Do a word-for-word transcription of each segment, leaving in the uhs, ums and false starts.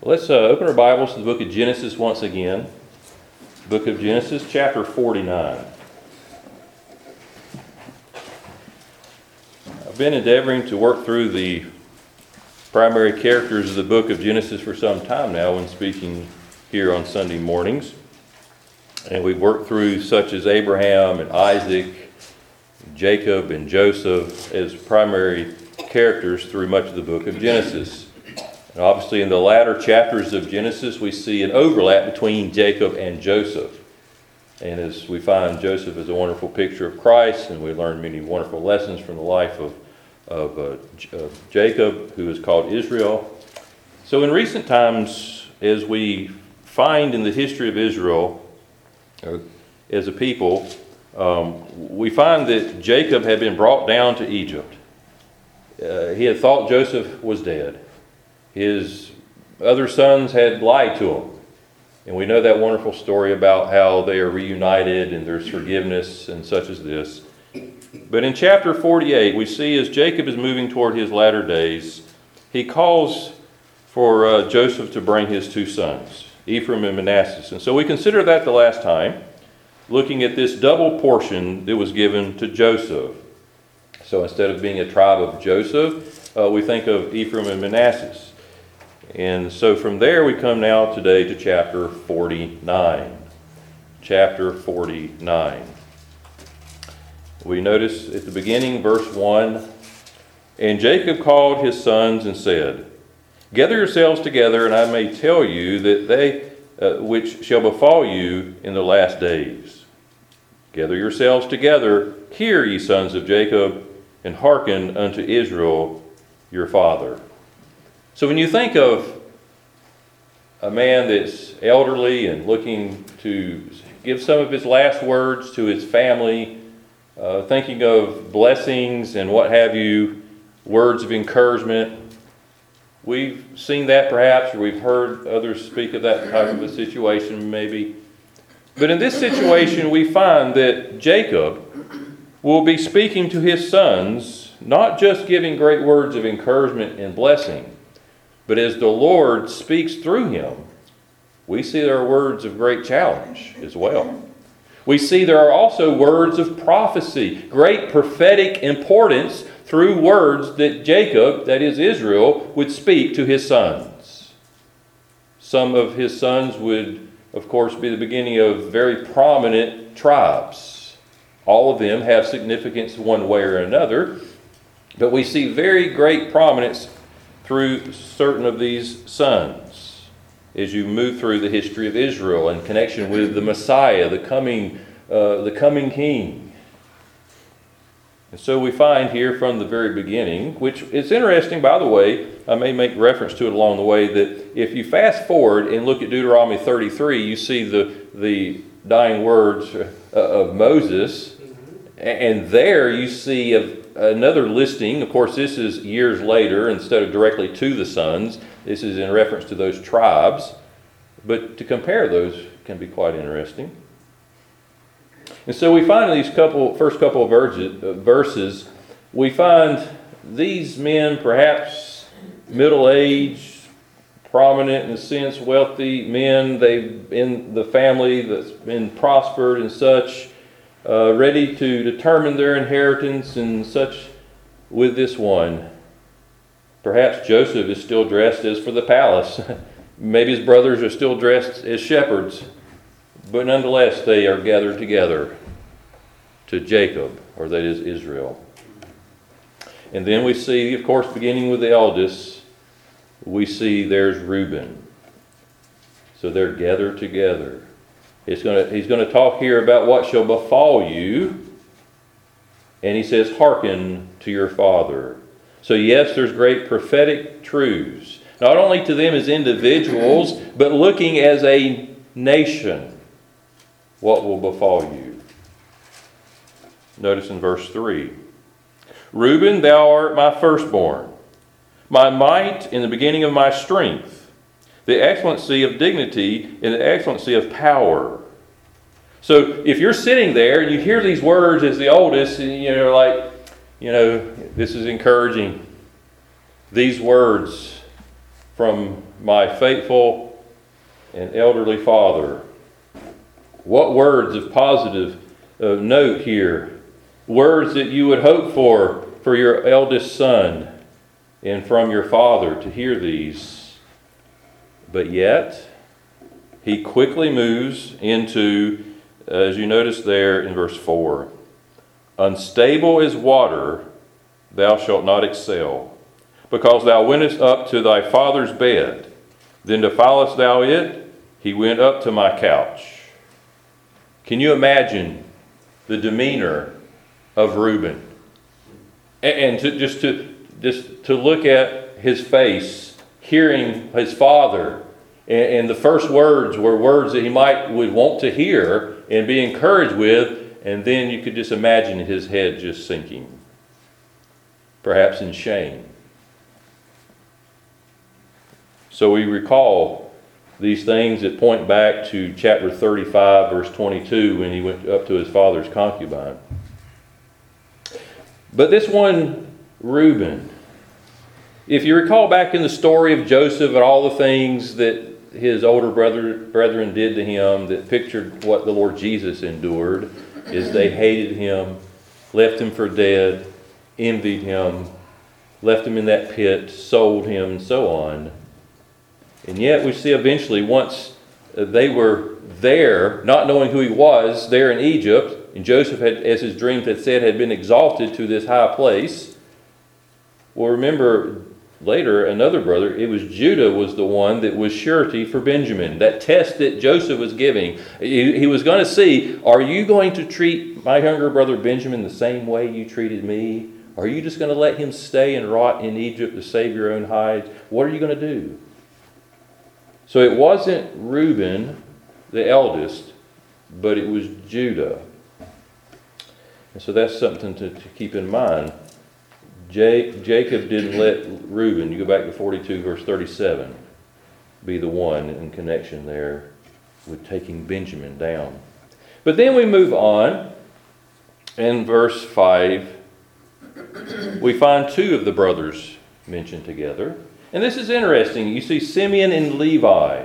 Let's uh, open our Bibles to the book of Genesis once again. Book of Genesis, chapter forty-nine. I've been endeavoring to work through the primary characters of the book of Genesis for some time now when speaking here on Sunday mornings. And we've worked through such as Abraham and Isaac, Jacob and Joseph as primary characters through much of the book of Genesis. And obviously in the latter chapters of Genesis, we see an overlap between Jacob and Joseph. And as we find Joseph is a wonderful picture of Christ, and we learn many wonderful lessons from the life of, of, uh, of Jacob, who is called Israel. So in recent times, as we find in the history of Israel uh, as a people, um, we find that Jacob had been brought down to Egypt. Uh, he had thought Joseph was dead. His other sons had lied to him. And we know that wonderful story about how they are reunited and there's forgiveness and such as this. But in chapter forty-eight, we see as Jacob is moving toward his latter days, he calls for uh, Joseph to bring his two sons, Ephraim and Manasseh. And so we consider that the last time, looking at this double portion that was given to Joseph. So instead of being a tribe of Joseph, uh, we think of Ephraim and Manasseh. And so from there we come now today to chapter forty-nine. Chapter forty-nine. We notice at the beginning, verse one, "And Jacob called his sons and said, Gather yourselves together, and I may tell you that they uh, which shall befall you in the last days. Gather yourselves together, hear ye sons of Jacob, and hearken unto Israel your father." So when you think of a man that's elderly and looking to give some of his last words to his family, uh, thinking of blessings and what have you, words of encouragement, we've seen that perhaps, or we've heard others speak of that type of a situation maybe. But in this situation, we find that Jacob will be speaking to his sons, not just giving great words of encouragement and blessing, but as the Lord speaks through him, we see there are words of great challenge as well. We see there are also words of prophecy, great prophetic importance through words that Jacob, that is Israel, would speak to his sons. Some of his sons would, of course, be the beginning of very prominent tribes. All of them have significance one way or another, but we see very great prominence through certain of these sons as you move through the history of Israel in connection with the Messiah, the coming, uh, the coming King. And so we find here from the very beginning, which is interesting, by the way, I may make reference to it along the way, that if you fast forward and look at Deuteronomy thirty-three, you see the, the dying words of Moses, and there you see of another listing. Of course, this is years later instead of directly to the sons. This is in reference to those tribes. But to compare those can be quite interesting. And so we find in these couple, first couple of verses, uh, verses, we find these men, perhaps middle-aged, prominent in a sense, wealthy men. They've in the family that's been prospered and such. Uh, ready to determine their inheritance and such with this one. Perhaps Joseph is still dressed as for the palace. Maybe his brothers are still dressed as shepherds. But nonetheless, they are gathered together to Jacob, or that is Israel. And then we see, of course, beginning with the eldest, we see there's Reuben. So they're gathered together. It's gonna, he's going to talk here about what shall befall you. And he says, hearken to your father. So yes, there's great prophetic truths. Not only to them as individuals, but looking as a nation. What will befall you? Notice in verse three. Reuben, thou art my firstborn, my might in the beginning of my strength, the excellency of dignity and the excellency of power. So if you're sitting there and you hear these words as the oldest, and you're like, you know, this is encouraging. These words from my faithful and elderly father. What words of positive uh, note here. Words that you would hope for for your eldest son and from your father to hear these. But yet, he quickly moves into, as you notice there in verse four, unstable as water, thou shalt not excel, because thou wentest up to thy father's bed. Then defilest thou it, he went up to my couch. Can you imagine the demeanor of Reuben? And, and to, just to just to look at his face, hearing his father, and, and the first words were words that he might would want to hear and be encouraged with, and then you could just imagine his head just sinking, perhaps in shame. So we recall these things that point back to chapter thirty-five, verse twenty-two, when he went up to his father's concubine. But this one, Reuben, if you recall back in the story of Joseph and all the things that his older brother, brethren did to him that pictured what the Lord Jesus endured, is they hated him, left him for dead, envied him, left him in that pit, sold him, and so on. And yet we see eventually, once they were there, not knowing who he was, there in Egypt, and Joseph, had, as his dreams had said, had been exalted to this high place. Well, remember later, another brother, it was Judah was the one that was surety for Benjamin. That test that Joseph was giving, he, he was going to see, are you going to treat my younger brother Benjamin the same way you treated me? Are you just going to let him stay and rot in Egypt to save your own hide? What are you going to do? So it wasn't Reuben, the eldest, but it was Judah. And so that's something to, to keep in mind. Jake, Jacob didn't let Reuben, you go back to forty-two, verse thirty-seven, be the one in connection there with taking Benjamin down. But then we move on. In verse five, we find two of the brothers mentioned together. And this is interesting. You see Simeon and Levi.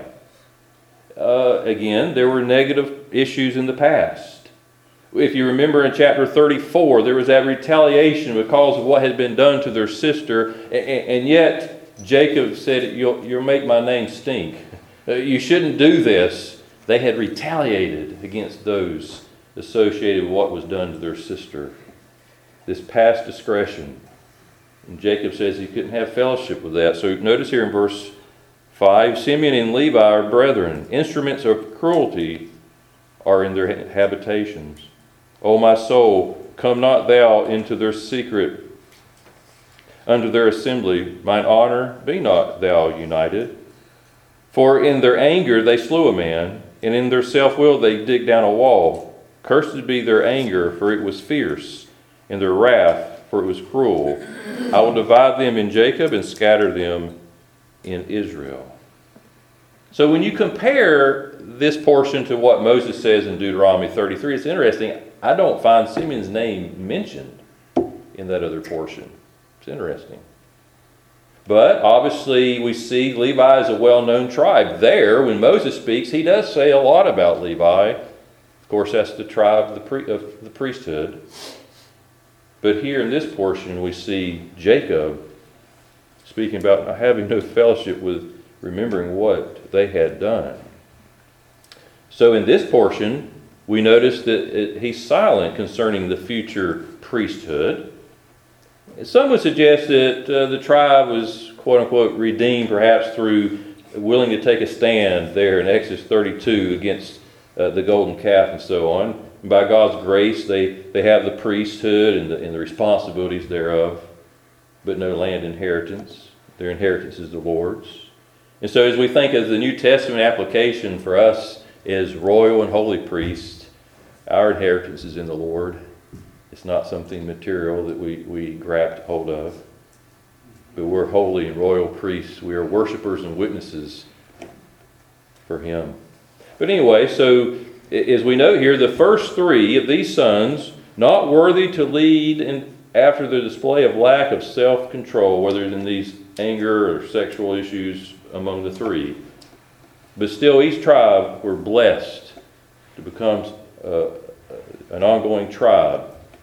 Uh, again, there were negative issues in the past. If you remember in chapter thirty-four, there was that retaliation because of what had been done to their sister. And, and yet, Jacob said, you'll, you'll make my name stink. Uh, you shouldn't do this. They had retaliated against those associated with what was done to their sister. This past discretion. And Jacob says he couldn't have fellowship with that. So notice here in verse five, Simeon and Levi are brethren. Instruments of cruelty are in their habitations. O my soul, come not thou into their secret, unto their assembly. Mine honor, be not thou united. For in their anger they slew a man, and in their self-will they dig down a wall. Cursed be their anger, for it was fierce, and their wrath, for it was cruel. I will divide them in Jacob and scatter them in Israel. So when you compare this portion to what Moses says in Deuteronomy thirty-three, it's interesting. I don't find Simeon's name mentioned in that other portion. It's interesting. But obviously we see Levi is a well-known tribe. There, when Moses speaks, he does say a lot about Levi. Of course, that's the tribe of the, pri- of the priesthood. But here in this portion, we see Jacob speaking about not having no fellowship with remembering what they had done. So in this portion, we notice that it, he's silent concerning the future priesthood. Some would suggest that uh, the tribe was, quote-unquote, redeemed perhaps through willing to take a stand there in Exodus thirty-two against uh, the golden calf and so on. And by God's grace, they, they have the priesthood and the, and the responsibilities thereof, but no land inheritance. Their inheritance is the Lord's. And so as we think of the New Testament application for us as royal and holy priests, our inheritance is in the Lord. It's not something material that we, we grabbed hold of. But we're holy and royal priests. We are worshipers and witnesses for Him. But anyway, so as we note here, the first three of these sons, not worthy to lead in, after the display of lack of self-control, whether in these anger or sexual issues among the three. But still, each tribe were blessed to become uh, an ongoing tribe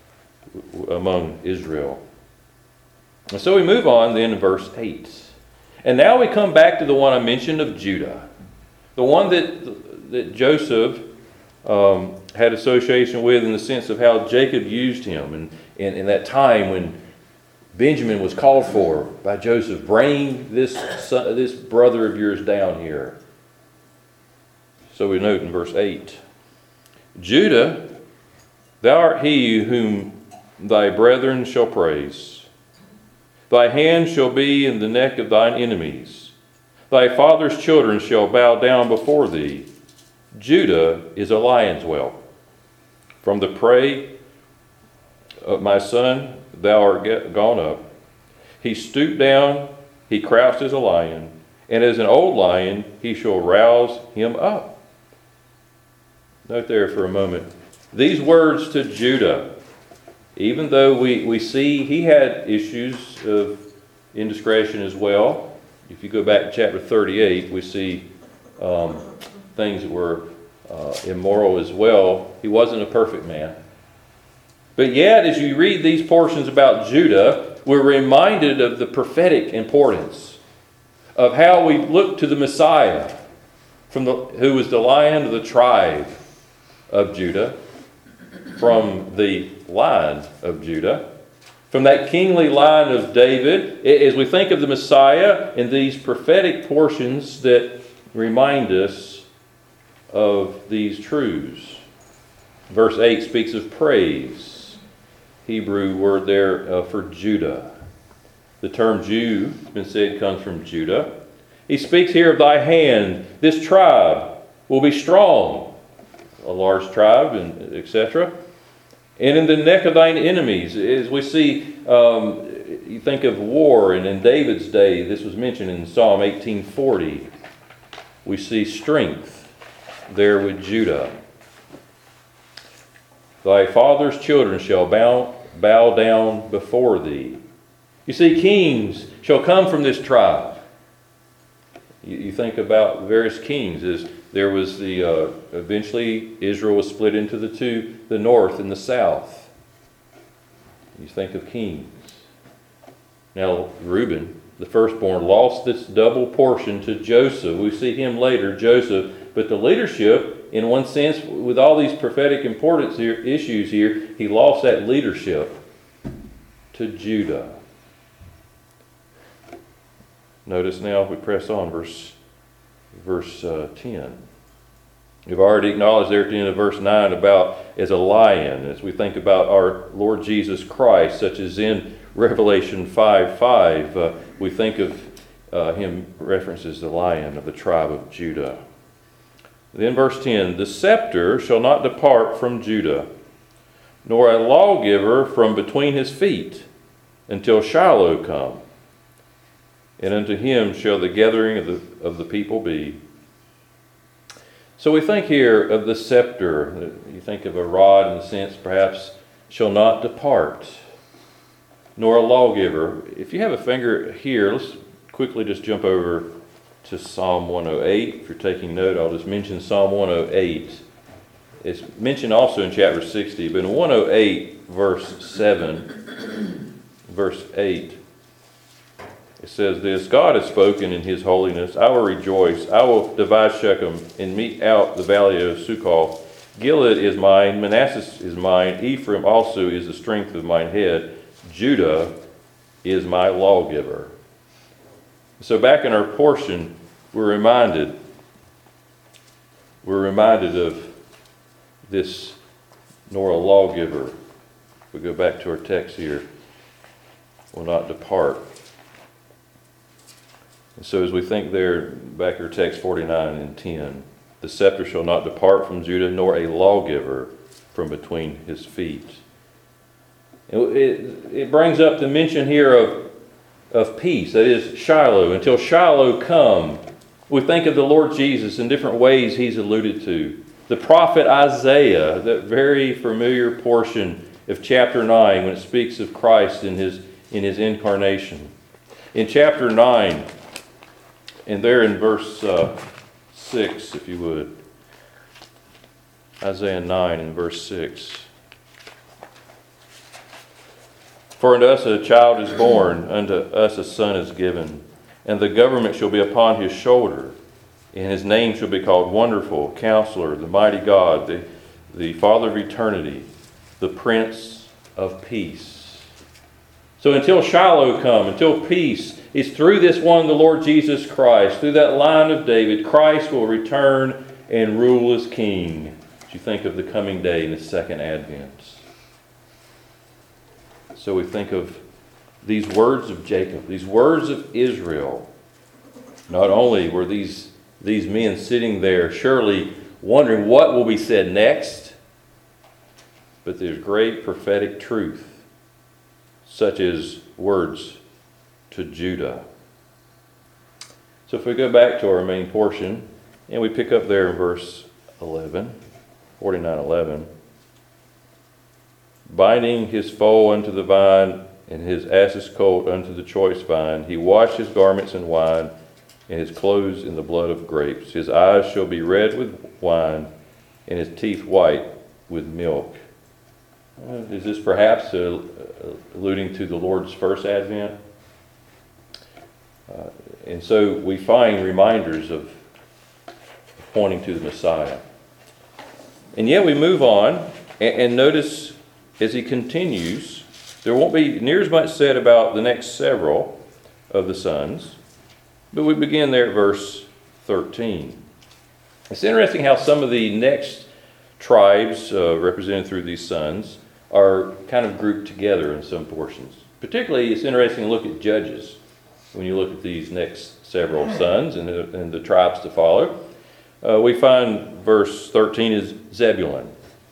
among Israel. And so we move on then to verse eight. And now we come back to the one I mentioned of Judah. The one that, that Joseph um, had association with in the sense of how Jacob used him. And in that time when Benjamin was called for by Joseph, bring this son, this brother of yours down here. So we note in verse eight, Judah, thou art he whom thy brethren shall praise. Thy hand shall be in the neck of thine enemies. Thy father's children shall bow down before thee. Judah is a lion's whelp. From the prey of my son, thou art gone up. He stooped down, he crouched as a lion, and as an old lion, he shall rouse him up. Note there for a moment. These words to Judah, even though we, we see he had issues of indiscretion as well. If you go back to chapter thirty-eight, we see um, things that were uh, immoral as well. He wasn't a perfect man. But yet, as you read these portions about Judah, we're reminded of the prophetic importance of how we look to the Messiah, from the, who was the Lion of the tribe of Judah, from the line of Judah, from that kingly line of David, as we think of the Messiah in these prophetic portions that remind us of these truths. Verse eight speaks of praise. Hebrew word there uh, for Judah. The term Jew, it's been said, comes from Judah. He speaks here of thy hand. This tribe will be strong, a large tribe, and et cetera. And in the neck of thine enemies, as we see, um, you think of war, and in David's day, this was mentioned in Psalm eighteen forty, we see strength there with Judah. Thy father's children shall bow, bow down before thee. You see, kings shall come from this tribe. You, you think about various kings as there was the, uh, eventually Israel was split into the two, the north and the south. You think of kings. Now, Reuben, the firstborn, lost this double portion to Joseph. We see him later, Joseph. But the leadership, in one sense, with all these prophetic importance here, issues here, he lost that leadership to Judah. Notice now, if we press on, verse Verse uh, ten. We've already acknowledged there at the end of verse nine about as a lion, as we think about our Lord Jesus Christ, such as in Revelation five five, uh, we think of uh, him references the lion of the tribe of Judah. Then verse ten, the scepter shall not depart from Judah, nor a lawgiver from between his feet, until Shiloh come. And unto him shall the gathering of the, of the people be. So we think here of the scepter. You think of a rod in the sense, perhaps, shall not depart, nor a lawgiver. If you have a finger here, let's quickly just jump over to Psalm one oh eight. If you're taking note, I'll just mention Psalm one oh eight. It's mentioned also in chapter sixty, but in one oh eight, verse seven, verse eight, it says this, God has spoken in his holiness. I will rejoice. I will divide Shechem and mete out the valley of Succoth. Gilead is mine. Manasseh is mine. Ephraim also is the strength of mine head. Judah is my lawgiver. So back in our portion, we're reminded, we're reminded of this, nor a lawgiver. If we go back to our text here, will not depart. And so as we think there, back to text forty-nine and ten, the scepter shall not depart from Judah, nor a lawgiver from between his feet. It, it, it brings up the mention here of, of peace, that is Shiloh. Until Shiloh come, we think of the Lord Jesus in different ways he's alluded to. The prophet Isaiah, that very familiar portion of chapter nine when it speaks of Christ in his, in his incarnation. In chapter nine, and there in verse uh, six, if you would. Isaiah nine and verse six. For unto us a child is born, unto us a son is given, and the government shall be upon his shoulder, and his name shall be called Wonderful, Counselor, the Mighty God, the, the Father of Eternity, the Prince of Peace. So until Shiloh come, until peace is through this one, the Lord Jesus Christ, through that line of David, Christ will return and rule as King. As you think of the coming day in the second advent. So we think of these words of Jacob, these words of Israel. Not only were these, these men sitting there surely wondering what will be said next, but there's great prophetic truth, such as words to Judah. So if we go back to our main portion, and we pick up there in verse eleven, forty-nine eleven. Binding his foal unto the vine, and his ass's colt unto the choice vine, he washed his garments in wine, and his clothes in the blood of grapes. His eyes shall be red with wine, and his teeth white with milk. Uh, is this perhaps uh, alluding to the Lord's first advent? Uh, and so we find reminders of pointing to the Messiah. And yet we move on, and, and notice as he continues, there won't be near as much said about the next several of the sons, but we begin there at verse thirteen. It's interesting how some of the next tribes uh, represented through these sons are kind of grouped together in some portions. Particularly, it's interesting to look at Judges when you look at these next several sons and the, and the tribes to follow. Uh, we find verse thirteen is Zebulun.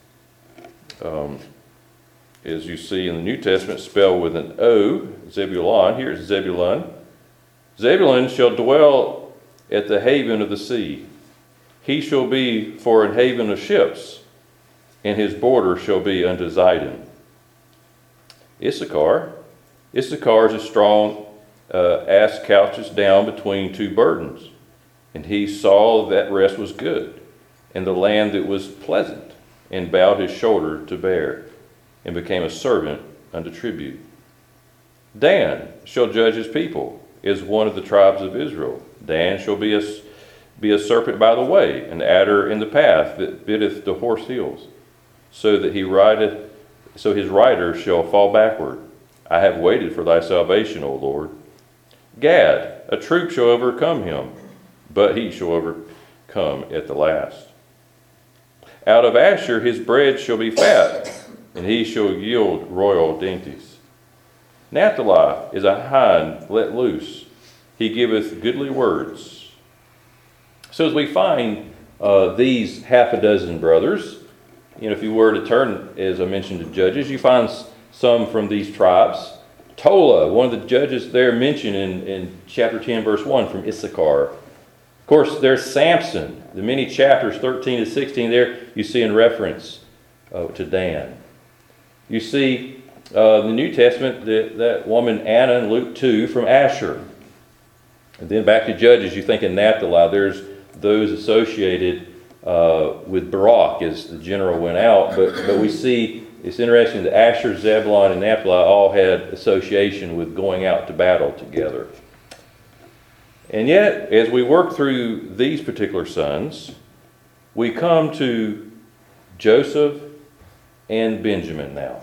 Um, as you see in the New Testament, spelled with an O, Zebulun. Here's Zebulun. Zebulun shall dwell at the haven of the sea. He shall be for an haven of ships, and his border shall be unto Zidon. Issachar. Issachar is a strong uh, ass couches down between two burdens. And he saw that rest was good, and the land that was pleasant, and bowed his shoulder to bear, and became a servant unto tribute. Dan shall judge his people, is one of the tribes of Israel. Dan shall be a, be a serpent by the way, an adder in the path that bitteth the horse heels, so that he rideth, so his rider shall fall backward. I have waited for thy salvation, O Lord. Gad, a troop shall overcome him, but he shall overcome at the last. Out of Asher his bread shall be fat, and he shall yield royal dainties. Naphtali is a hind let loose. He giveth goodly words. So as we find uh, these half a dozen brothers, you know, if you were to turn, as I mentioned, to Judges, you find some from these tribes. Tola, one of the judges there mentioned in, in chapter ten, verse one, from Issachar. Of course, there's Samson. The many chapters, thirteen to sixteen, there you see in reference uh, to Dan. You see uh, in the New Testament that, that woman Anna in Luke two from Asher. And then back to Judges, you think in Naphtali, there's those associated uh, with Barak as the general went out. But, but we see, it's interesting that Asher, Zebulun, and Naphtali all had association with going out to battle together. And yet, as we work through these particular sons, we come to Joseph and Benjamin now.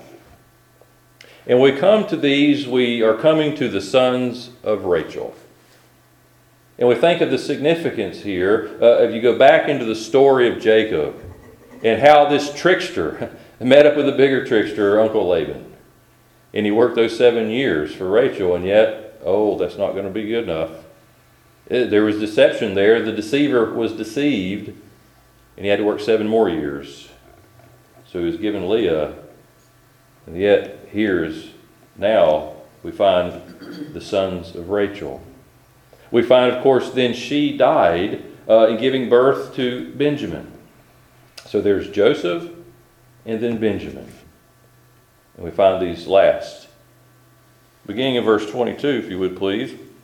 And we come to these, we are coming to the sons of Rachel. And we think of the significance here, uh, if you go back into the story of Jacob, and how this trickster met up with a bigger trickster, Uncle Laban. And he worked those seven years for Rachel, and yet, oh, that's not going to be good enough. It, there was deception there. The deceiver was deceived, and he had to work seven more years. So he was given Leah, and yet here's now we find the sons of Rachel. We find, of course, then she died uh, in giving birth to Benjamin. So there's Joseph and then Benjamin. And we find these last. Beginning in verse twenty-two, if you would please.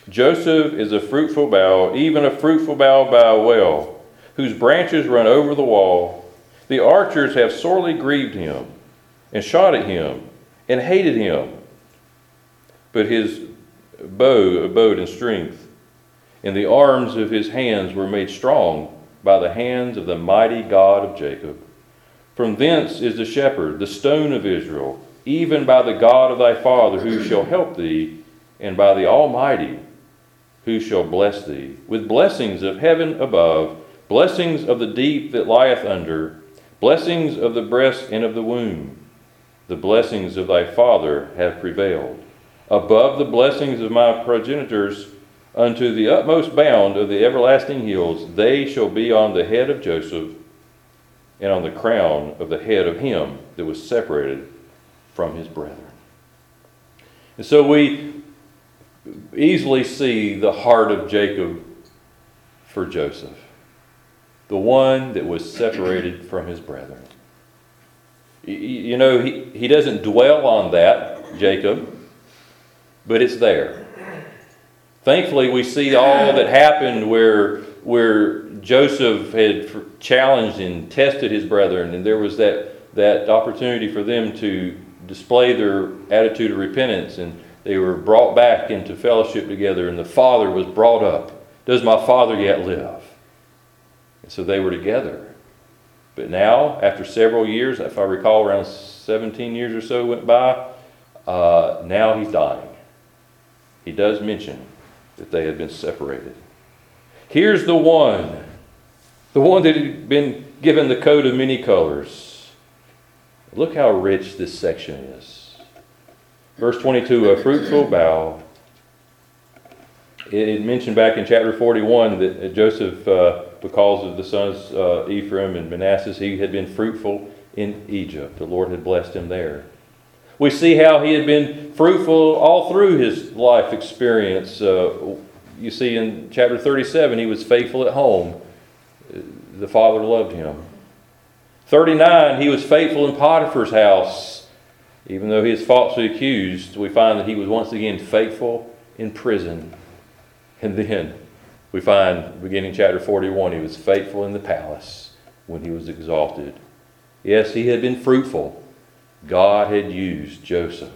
Joseph is a fruitful bough, even a fruitful bough by a well, whose branches run over the wall. The archers have sorely grieved him, and shot at him, and hated him. But his bow abode in strength, and the arms of his hands were made strong by the hands of the mighty God of Jacob. From thence is the shepherd, the stone of Israel, even by the God of thy father, who shall help thee, and by the Almighty, who shall bless thee, with blessings of heaven above, blessings of the deep that lieth under, blessings of the breast and of the womb. The blessings of thy father have prevailed, above the blessings of my progenitors, unto the utmost bound of the everlasting hills. They shall be on the head of Joseph, and on the crown of the head of him that was separated from his brethren. And so we easily see the heart of Jacob for Joseph, the one that was separated from his brethren. You know, he, he doesn't dwell on that, Jacob, but it's there. Thankfully, we see all that happened where, where Joseph had challenged and tested his brethren, and there was that, that opportunity for them to display their attitude of repentance, and they were brought back into fellowship together, and the father was brought up. Does my father yet live? And so they were together. But now, after several years, if I recall, around seventeen years or so went by, uh, now he's dying. He does mention that they had been separated. Here's the one, the one that had been given the coat of many colors. Look how rich this section is. Verse twenty-two, a fruitful bough. It mentioned back in chapter forty-one that Joseph, uh, because of the sons uh, Ephraim and Manasseh, he had been fruitful in Egypt. The Lord had blessed him there. We see how he had been fruitful all through his life experience. Uh, you see in chapter thirty-seven, he was faithful at home. The father loved him. thirty-nine, he was faithful in Potiphar's house. Even though he is falsely accused, we find that he was once again faithful in prison. And then we find, beginning chapter forty-one, he was faithful in the palace when he was exalted. Yes, he had been fruitful. God had used Joseph.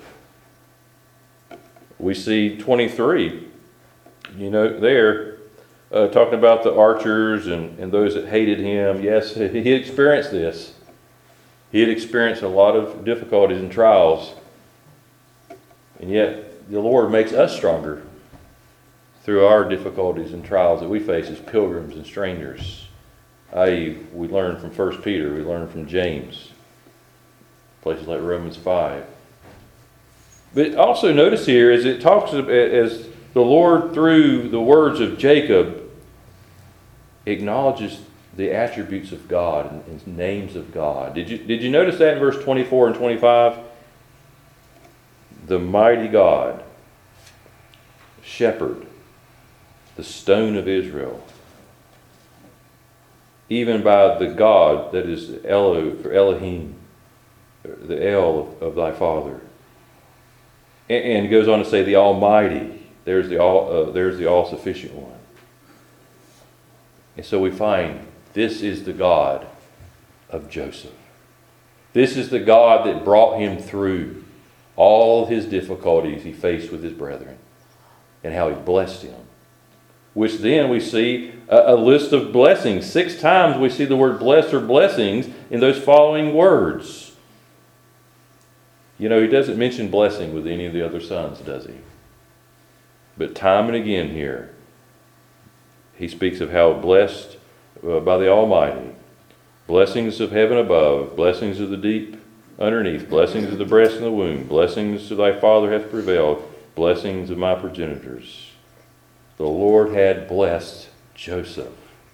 We see twenty-three, you know, there, uh, talking about the archers and, and those that hated him. Yes, he had experienced this. He had experienced a lot of difficulties and trials. And yet, the Lord makes us stronger through our difficulties and trials that we face as pilgrims and strangers. that is, we learn from First Peter, we learn from James, places like Romans five. But also notice here, as it talks, as the Lord through the words of Jacob acknowledges the attributes of God and, and names of God. Did you, did you notice that in verse twenty-four and twenty-five? The mighty God, shepherd, the stone of Israel, even by the God that is Elo, or Elohim, the El of, of thy father. And, and goes on to say the Almighty. There's the all. Uh, there's the all-sufficient one. And so we find this is the God of Joseph. This is the God that brought him through all his difficulties he faced with his brethren, and how he blessed him. Which then we see a, a list of blessings. Six times we see the word bless or blessings in those following words. You know, he doesn't mention blessing with any of the other sons, does he? But time and again here, he speaks of how blessed uh, by the Almighty. Blessings of heaven above, blessings of the deep underneath, blessings of the breast and the womb, blessings of thy father hath prevailed, blessings of my progenitors. The Lord had blessed Joseph.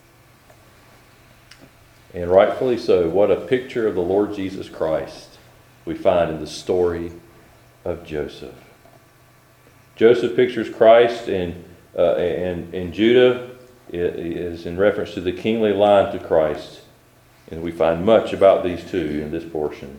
And rightfully so. What a picture of the Lord Jesus Christ we find in the story of Joseph. Joseph pictures Christ, and uh, and, and Judah is in reference to the kingly line to Christ. And we find much about these two in this portion.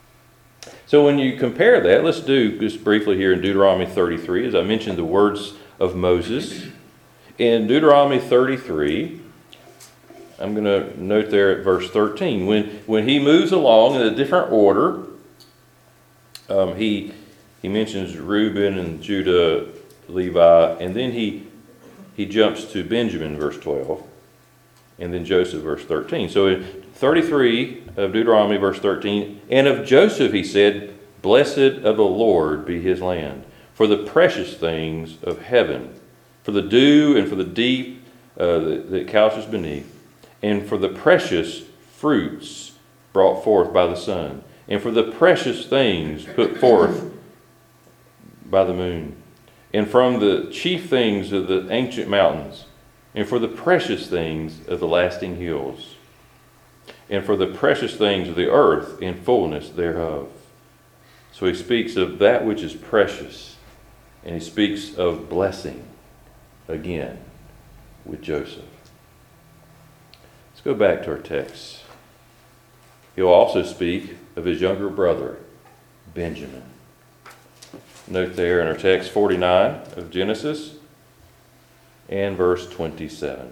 So when you compare that, let's do just briefly here in Deuteronomy thirty-three. As I mentioned, the words of Moses. In Deuteronomy thirty-three, I'm going to note there at verse thirteen, when, when he moves along in a different order, um, he, he mentions Reuben and Judah, Levi, and then he, he jumps to Benjamin, verse twelve, and then Joseph, verse thirteen. So in thirty-three of Deuteronomy, verse thirteen, and of Joseph he said, blessed of the Lord be his land, for the precious things of heaven, for the dew and for the deep uh, that, that couches beneath, and for the precious fruits brought forth by the sun, and for the precious things put forth by the moon, and from the chief things of the ancient mountains, and for the precious things of the lasting hills, and for the precious things of the earth in fullness thereof. So he speaks of that which is precious, and he speaks of blessing again with Joseph. Let's go back to our text. He'll also speak of his younger brother, Benjamin. Note there in our text forty-nine of Genesis and verse twenty-seven.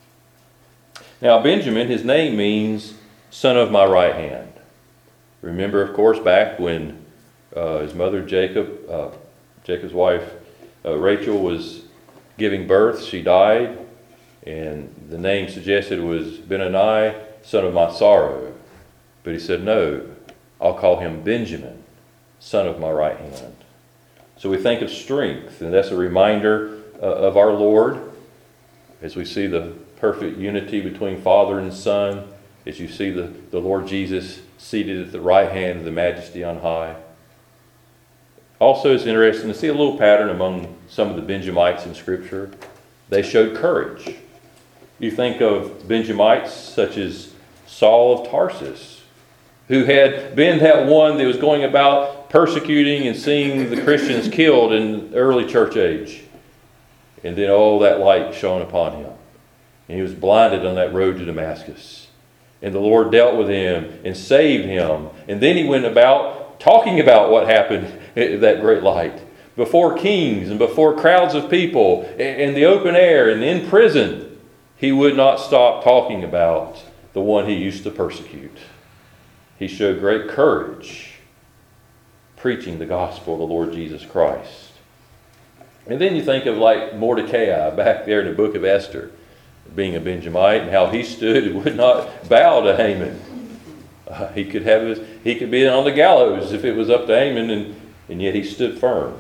Now Benjamin, his name means son of my right hand. Remember, of course, back when uh, his mother Jacob, uh, Jacob's wife uh, Rachel was giving birth, she died, and the name suggested it was Benoni, son of my sorrow. But he said, no, I'll call him Benjamin, son of my right hand. So we think of strength, and that's a reminder uh, of our Lord, as we see the perfect unity between Father and Son, as you see the, the Lord Jesus seated at the right hand of the Majesty on high. Also, it's interesting to see a little pattern among some of the Benjamites in Scripture. They showed courage. You think of Benjamites such as Saul of Tarsus, who had been that one that was going about persecuting and seeing the Christians killed in the early church age. And then all that light shone upon him. And he was blinded on that road to Damascus. And the Lord dealt with him and saved him. And then he went about talking about what happened at that great light, before kings and before crowds of people, in the open air and in prison. He would not stop talking about the one he used to persecute. He showed great courage preaching the gospel of the Lord Jesus Christ. And then you think of like Mordecai back there in the book of Esther, being a Benjamite, and how he stood and would not bow to Haman. Uh, he could have his, he could be on the gallows if it was up to Haman, and, and yet he stood firm.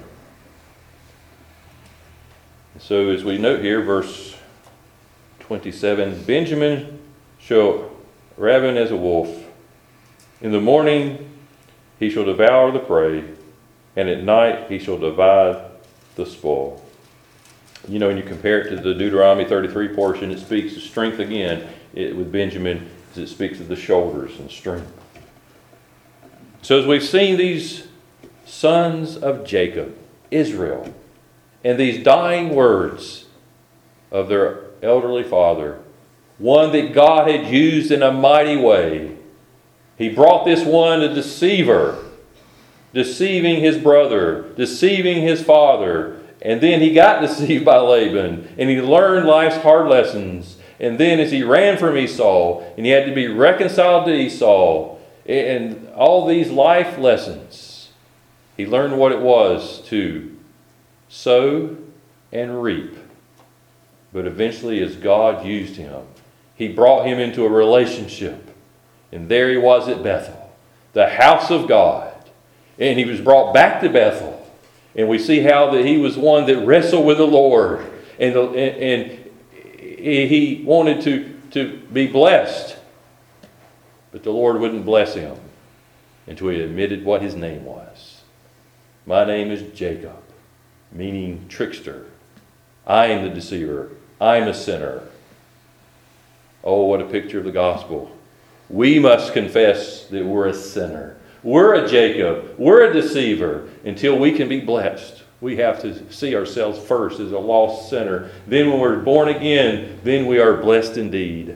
So as we note here, verse twenty-seven, Benjamin shall raven as a wolf. In the morning he shall devour the prey, and at night he shall divide the spoil. You know, when you compare it to the Deuteronomy thirty-three portion, it speaks of strength again it, with Benjamin, as it speaks of the shoulders and strength. So as we've seen these sons of Jacob, Israel, and these dying words of their elderly father, one that God had used in a mighty way, he brought this one, a deceiver, deceiving his brother, deceiving his father. And then he got deceived by Laban, and he learned life's hard lessons. And then as he ran from Esau, and he had to be reconciled to Esau, and all these life lessons, he learned what it was to sow and reap. But eventually, as God used him, he brought him into a relationship. And there he was at Bethel, the house of God. And he was brought back to Bethel. And we see how that he was one that wrestled with the Lord. And, the, and, and he wanted to, to be blessed. But the Lord wouldn't bless him until he admitted what his name was. My name is Jacob, meaning trickster. I am the deceiver. I am a sinner. Oh, what a picture of the gospel. We must confess that we're a sinner. We're a Jacob. We're a deceiver. Until we can be blessed, we have to see ourselves first as a lost sinner. Then when we're born again, then we are blessed indeed.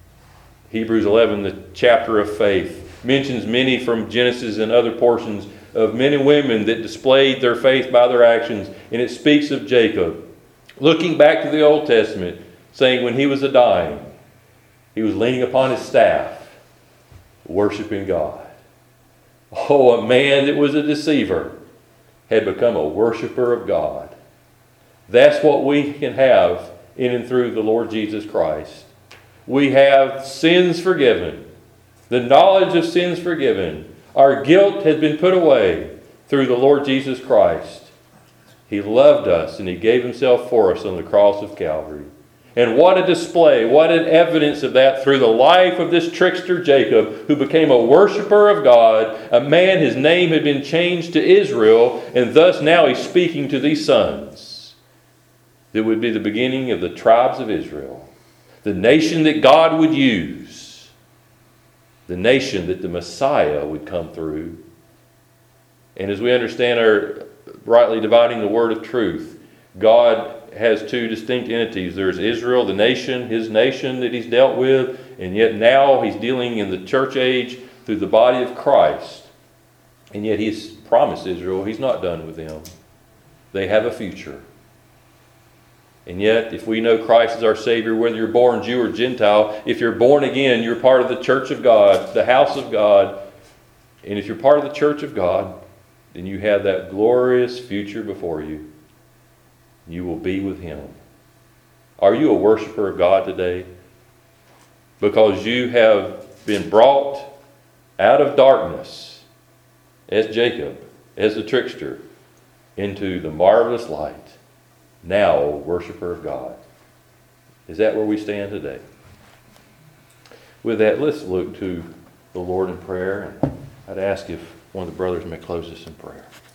Hebrews eleven, the chapter of faith, mentions many from Genesis and other portions of men and women that displayed their faith by their actions. And it speaks of Jacob, looking back to the Old Testament, saying when he was a dying, he was leaning upon his staff, worshiping God. Oh, a man that was a deceiver had become a worshiper of God. That's what we can have in and through the Lord Jesus Christ. We have sins forgiven, the knowledge of sins forgiven. Our guilt has been put away through the Lord Jesus Christ. He loved us and He gave Himself for us on the cross of Calvary. And what a display, what an evidence of that through the life of this trickster Jacob, who became a worshiper of God, a man, his name had been changed to Israel, and thus now he's speaking to these sons. It would be the beginning of the tribes of Israel, the nation that God would use, the nation that the Messiah would come through. And as we understand our rightly dividing the word of truth, God has two distinct entities. There's Israel, the nation, His nation that He's dealt with, and yet now He's dealing in the church age through the body of Christ. And yet He's promised Israel He's not done with them. They have a future. And yet, if we know Christ as our Savior, whether you're born Jew or Gentile, if you're born again, you're part of the church of God, the house of God. And if you're part of the church of God, then you have that glorious future before you. You will be with Him. Are you a worshiper of God today? Because you have been brought out of darkness, as Jacob, as the trickster, into the marvelous light. Now, a worshiper of God. Is that where we stand today? With that, let's look to the Lord in prayer. And I'd ask if one of the brothers may close us in prayer.